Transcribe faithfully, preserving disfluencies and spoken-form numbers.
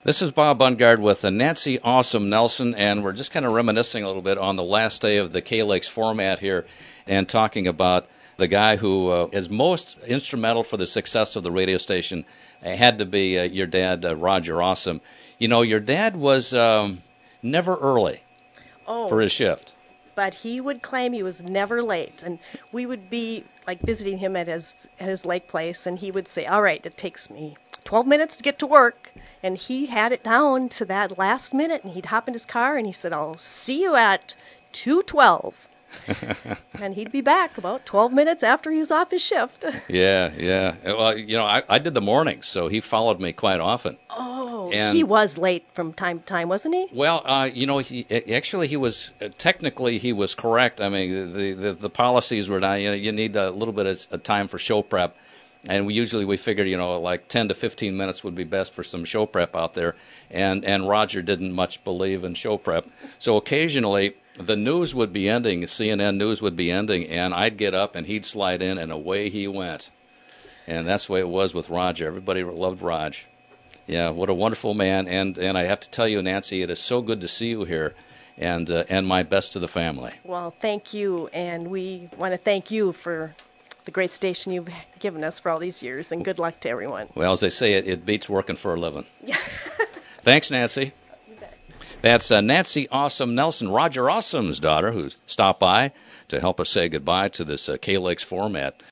This is Bob Bungard with uh, Nancy Awesome Nelson, and we're just kind of reminiscing a little bit on the last day of the K-Lakes format here and talking about the guy who uh, is most instrumental for the success of the radio station. It had to be uh, your dad, uh, Roger Awesome. You know, your dad was um, never early oh, for his shift. But he would claim he was never late, and we would be like visiting him at his at his lake place, and he would say, "All right, it takes me twelve minutes to get to work," and he had it down to that last minute, and he'd hop in his car, and he said, "I'll see you at two twelve." And he'd be back about twelve minutes after he was off his shift. Yeah, yeah. Well, you know, I, I did the mornings, so he followed me quite often. Oh, and, he was late from time to time, wasn't he? Well, uh, you know, he, actually he was, uh, technically he was correct. I mean, the, the, the policies were, not, you know, you need a little bit of time for show prep. And we usually we figured, you know, like ten to fifteen minutes would be best for some show prep out there. And, and Roger didn't much believe in show prep. So occasionally the news would be ending, C N N News would be ending, and I'd get up and he'd slide in, and away he went. And that's the way it was with Roger. Everybody loved Raj. Yeah, what a wonderful man. And, and I have to tell you, Nancy, it is so good to see you here. And, uh, and my best to the family. Well, thank you. And we want to thank you for the great station you've given us for all these years, and good luck to everyone. Well, as they say, it, it beats working for a living. Yeah. Thanks, Nancy. You bet. That's uh, Nancy Awesome Nelson, Roger Awesome's daughter, who's stopped by to help us say goodbye to this uh, K-Lakes format.